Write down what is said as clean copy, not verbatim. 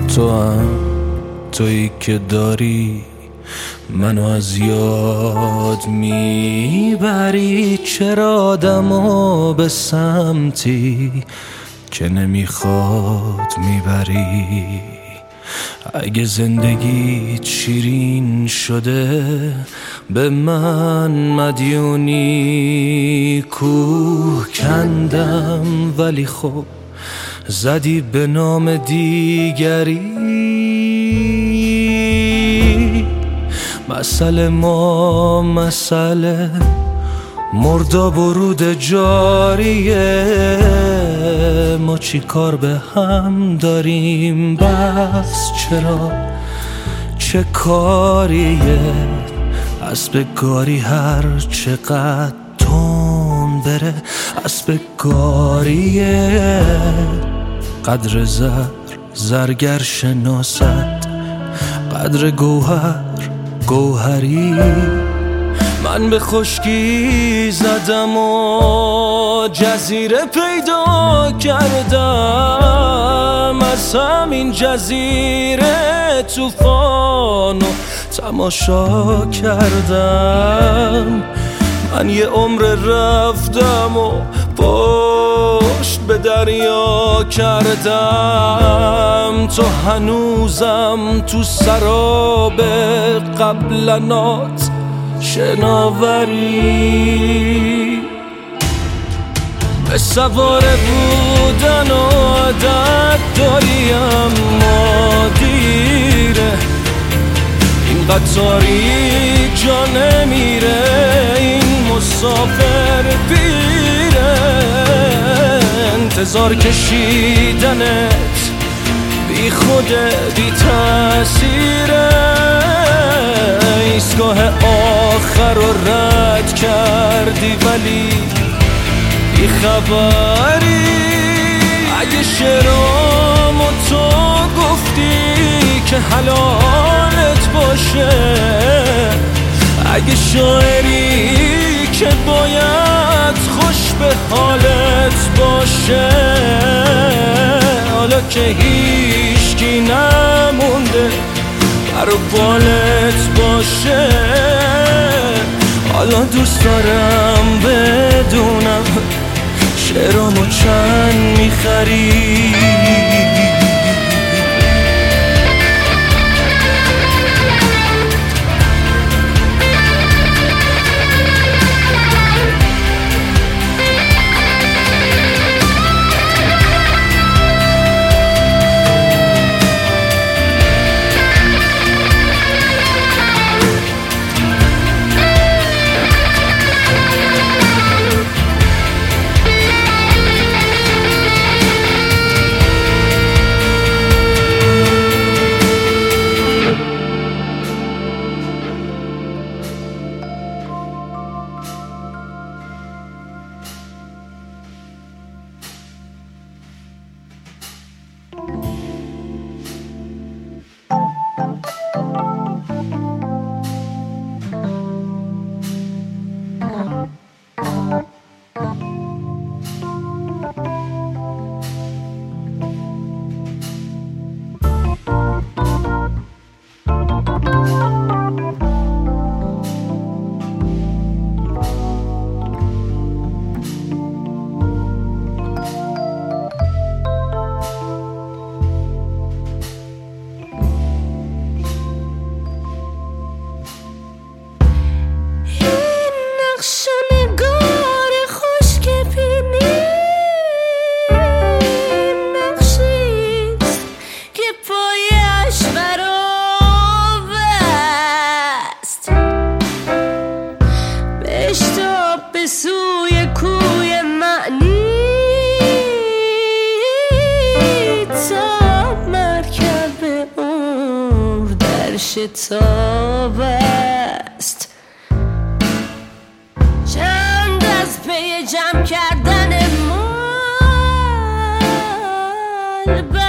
تو هم تویی که داری منو از یاد میبری. چرا آدمو به سمتی که نمیخواد میبری؟ اگه زندگیت شیرین شده به من مدیونی. کوه کندم ولی خب زدی به نام دیگری. مسئله ما مسئله مرداب و رود جاریه. ما چی کار به هم داریم؟ بس چرا چه کاریه؟ اسب گاری هر چقدر تون بره اسب گاریه. قدر زرگر شناست قدر گوهری. من به خشکی زدم و جزیره پیدا کردم. از همین جزیره طوفانو تماشا کردم. من یه عمر رفتم و پشت به دریا کردم. تو هنوزم تو سراب قبلنات شناوری. به سواره بودن عادت داری اما دیره. این قطاری جا نمیره، این مسافر پیره. انتظار کشیدنت بی خود بی تأثیره. ایستگاه آخر رو رد کردی ولی بی خبری. اگه شعرامو تو گفتی که حلالت باشه، اگه شاعری که باید خوش به حالت باشه، حالا که هیچکی نمونده بر بالت باشه، حالا دوست دارم بدونم شعرامو چند میخری. به سوی کوی معنی تا مرکب عمر در شتاب است. چند از پی جمع کردن مال